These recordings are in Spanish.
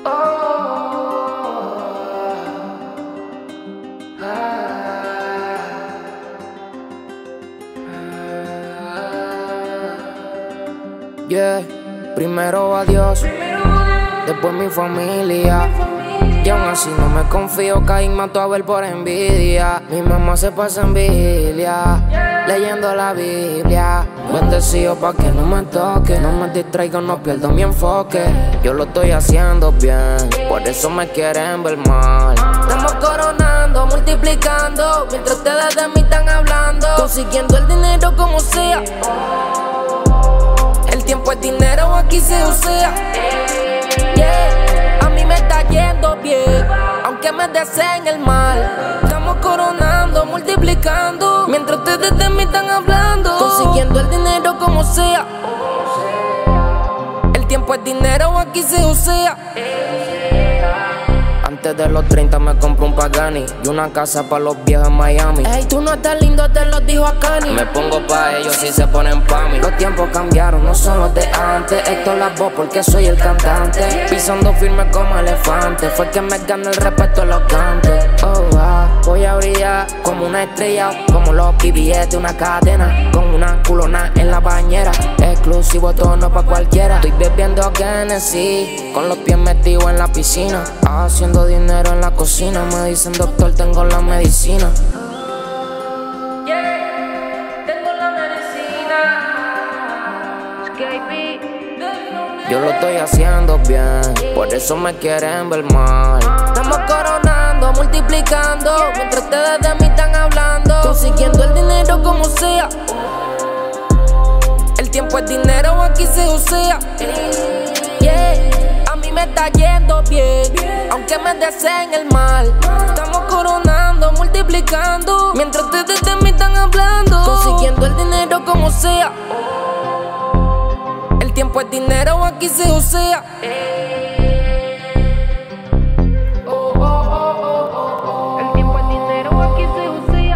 Yeah, primero a Dios, después mi familia. Y aún así no me confío, Caín mató a Abel por envidia. Mi mamá se pasa en vigilia, leyendo la Biblia. Bendecido pa' que no me toque, no me distraigo, no pierdo mi enfoque. Yo lo estoy haciendo bien, por eso me quieren ver mal. Estamos coronando, multiplicando, mientras ustedes de mí están hablando, consiguiendo el dinero como sea. El tiempo es dinero, aquí se usa. Yeah, a mí me está yendo bien, aunque me deseen el mal. Estamos coronando, multiplicando, mientras ustedes de mí están hablando, consiguiendo el dinero como sea. El tiempo es dinero, aquí se usa. Antes de los 30 me compro un Pagani y una casa pa' los viejos en Miami. Ey, tú no estás lindo, te lo dijo a Cani. Me pongo pa' ellos y se ponen pa' mí. Los tiempos cambiaron, no son los de antes. Héctor la voz porque soy el cantante, pisando firme como elefante. Fue que me ganó el respeto de los cantes. Voy a brillar como una estrella, como los BBS de una cadena, con una culona en la bañera. Exclusivo, todo no pa' cualquiera. Estoy bebiendo Genesis, con los pies metidos en la piscina, haciendo dinero en la cocina. Me dicen doctor, tengo la medicina. Yeah, tengo la medicina. Yo lo estoy haciendo bien, por eso me quieren ver mal. Estamos coronando, multiplicando, mientras ustedes de mí están hablando, consiguiendo el dinero como sea. El tiempo es dinero, aquí se usa. Yeah, a mí me está yendo bien, aunque me deseen el mal. Estamos coronando, multiplicando, mientras ustedes de mí están hablando, consiguiendo el dinero como sea. El tiempo es dinero, aquí se usa. El tiempo es dinero, aquí se usa.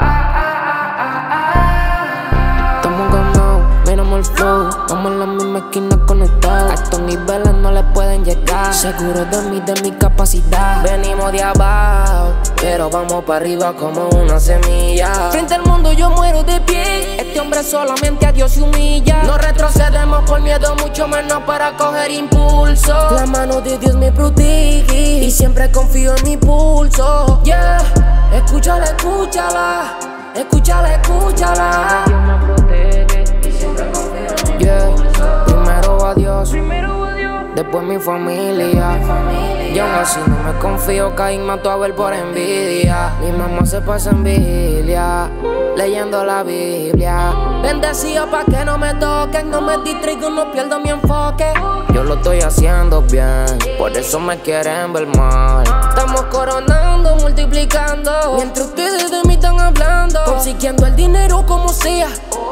Estamos ganados, miramos el flow, vamos en la misma esquina conectados. A estos niveles no le pueden llegar, seguro de mi capacidad. Venimos de abajo, pero vamos para arriba como una semilla. Frente al mundo yo muero de pie, este hombre solamente a Dios se humilla. No retrocedemos por miedo, mucho menos para coger impulso. La mano de Dios me protege y siempre confío en mi pulso. Yeah, escúchala, escúchala, escúchala, escúchala. Dios me protege y siempre confío en mi pulso. Primero a Dios, Primero a Dios, después mi familia. Y aún así no me confío, Caín mató a Abel por envidia. Mi mamá se pasa en vigilia, leyendo la Biblia. Bendecido pa' que no me toquen, no me distraigo, no pierdo mi enfoque. Yo lo estoy haciendo bien, por eso me quieren ver mal. Estamos coronando, multiplicando, mientras ustedes de mí están hablando, consiguiendo el dinero como sea.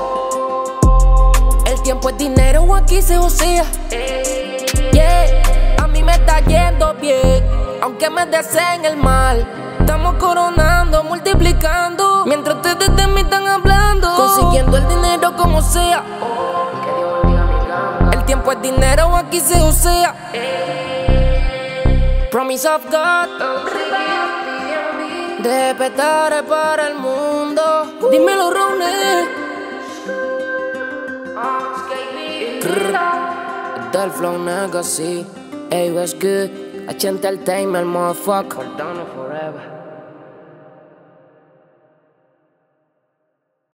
El tiempo es dinero, aquí se usa. Yeah, a mí me está yendo bien, aunque me deseen el mal. Estamos coronando, multiplicando, mientras ustedes de mí están hablando, consiguiendo el dinero como sea. El tiempo es dinero, aquí se usa. Promise of God, de petar para el mundo. Dímelo, Ronnie. Del flow nigga, sí. Hey, what's good? H Entertainment, motherfucker. Cardano forever.